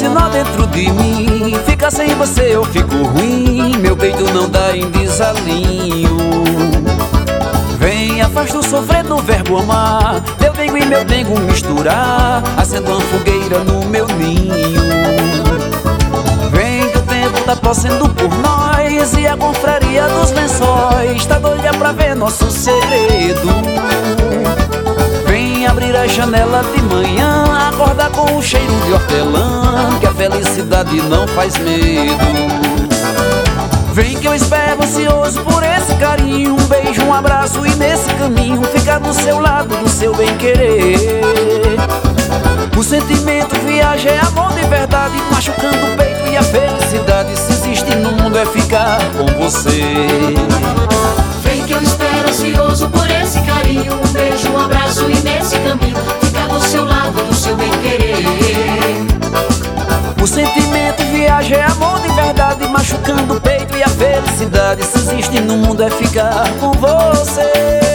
nó dentro de mim. Fica sem você eu fico ruim, meu peito não dá em desalinho. Vem, afasta o sofrer no verbo amar, meu dengo e meu dengo misturar, acendo uma fogueira no meu ninho. Vem que o tempo tá torcendo por nós e a confraria dos lençóis tá doida pra ver nosso segredo. Vem abrir a janela de manhã, acordar com o cheiro de hortelã, que a felicidade não faz medo. Vem que eu espero ansioso por esse carinho, um beijo, um abraço e nesse caminho ficar do seu lado, do seu bem-querer. O sentimento viaja é amor de verdade, machucando o peito e a felicidade, se existe no mundo é ficar com você. Vem que eu espero ansioso por esse carinho, um beijo, um abraço e nesse caminho ficar do seu lado, do seu bem-querer. O sentimento viaja é amor de verdade, machucando o peito e a felicidade, se existe no mundo é ficar com você.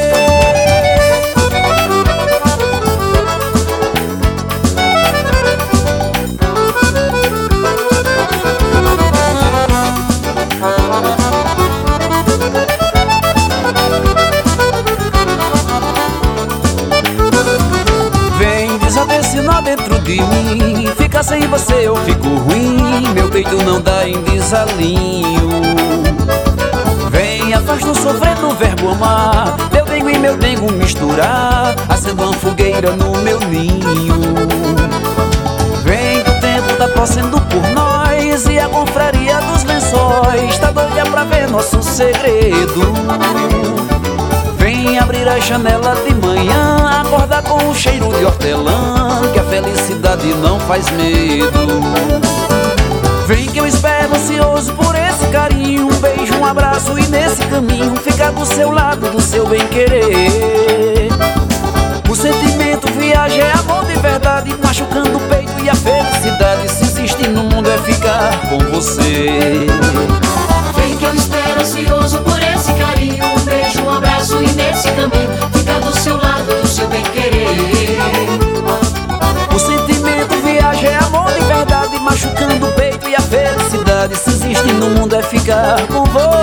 Esse nó dentro de mim, fica sem você eu fico ruim, meu peito não dá em desalinho. Vem, afasta o sofrer no verbo amar, meu dengo e meu dengo misturar, acendo uma fogueira no meu ninho. Vem que o tempo tá torcendo por nós e a confraria dos lençóis tá doida pra ver nosso segredo. Vem abrir a janela de manhã, acordar com o cheiro de hortelã, que a felicidade não faz medo. Vem que eu espero ansioso por esse carinho, um beijo, um abraço e nesse caminho ficar do seu lado, do seu bem-querer. O sentimento viaja é amor de verdade, machucando o peito e a felicidade, se existe no mundo é ficar com você. Vem que eu espero ansioso por esse carinho, um beijo, um abraço e nesse caminho ficar do seu lado, do seu bem-querer. O sentimento viaja é amor de verdade, machucando o peito e a felicidade, se existe no mundo é ficar com você.